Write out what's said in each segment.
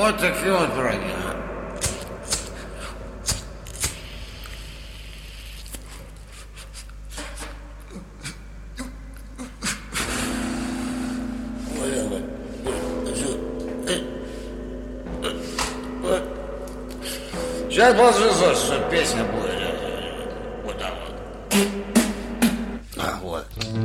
Вот такие вот враги. Сейчас подожди, что песня будет. Вот так вот. Вот.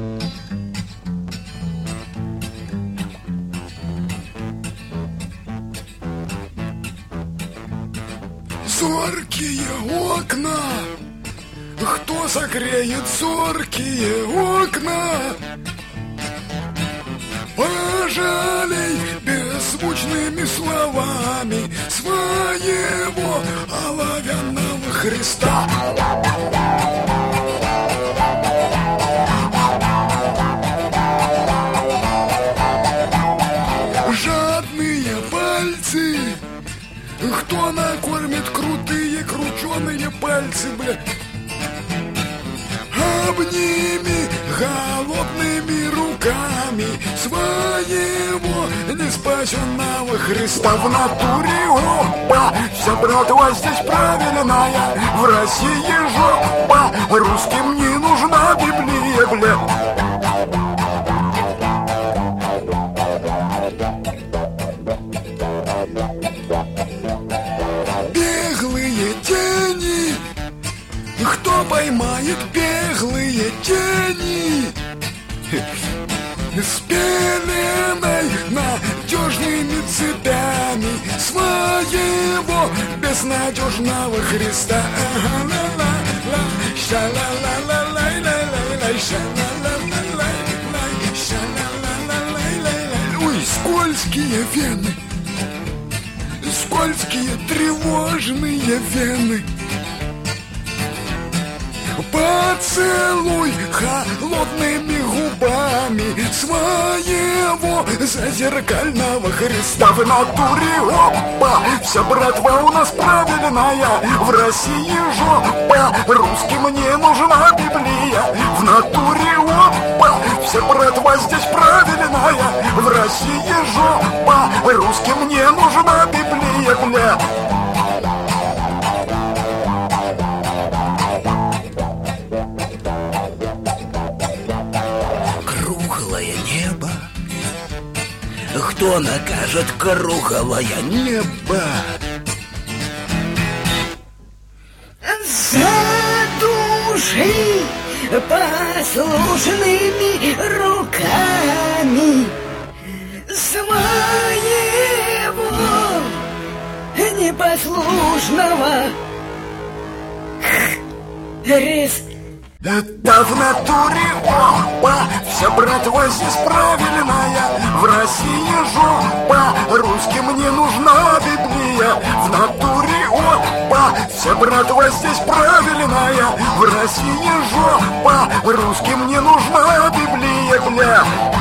Зоркие окна, кто согреет зоркие окна? Пожалей беззвучными словами своего оловянного Христа. Жадные пальцы, кто накормит крутые крученые пальцы, бля? Обними голодными руками своего неспасенного Христа. В натуре опа, вся братва здесь правильная, в России жопа, русским не нужна Библия, бля. Беглые тени, кто поймает беглые тени с пеленой надежными цепями своего безнадежного Христа. Ой, скользкие вены, скользкие тревожные вены. Поцелуй холодными губами своего зазеркального Христа. В натуре опа, вся братва у нас правильная, в России жопа, русским не нужна Библия. В натуре опа, вся братва здесь правильная, в России жопа, русским не нужна Библия, бля. Кто накажет круглое небо? Задуши послушными руками своего непослушного Христа. Это в натуре опа, вся братва здесь правильная, в России жопа, русским не нужна Библия. В натуре опа, вся братва здесь правильная, в России жопа, русским не нужна Библия, бля.